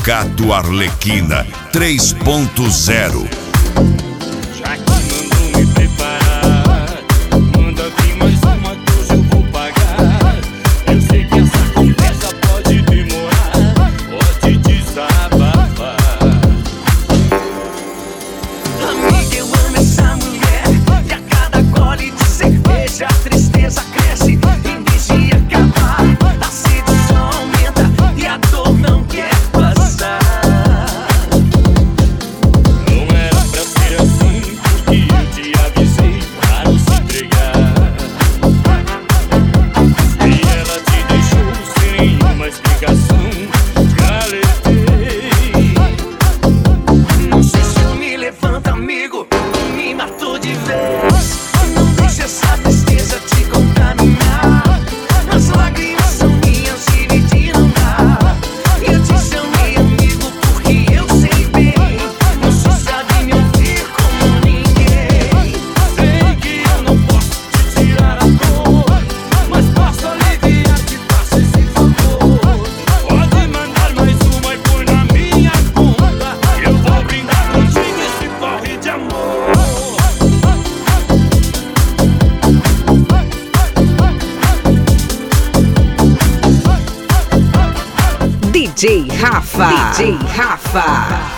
Sindicato Arlequina 3.0. Já que mandou me preparar, manda vir mais uma que hoje eu vou pagar. Eu sei que essa conversa pode demorar, pode desabafar. Amiga, eu amo essa mulher, e a cada gole de cerveja a tristeza cresce. Em vez de acabar, a sedução aumenta e a dor não quer passar. Não era pra ser assim, porque eu te avisei pra não se entregar. E ela te deixou sem nenhuma explicação, te alertei. Não sei se eu me levanto, amigo, me matou de vez. Não deixe essa tristeza te contaminar. As lágrimas são minhas, dividir não dá. Eu te chamei amigo porque eu sei bem, você sabe me ouvir como ninguém. Sei que eu não posso te tirar a dor, mas posso aliviar que faça esse favor. Pode mandar mais uma e põe na minha conta. Eu vou brindar contigo esse corre de amor. DJ Rafa. DJ Rafa.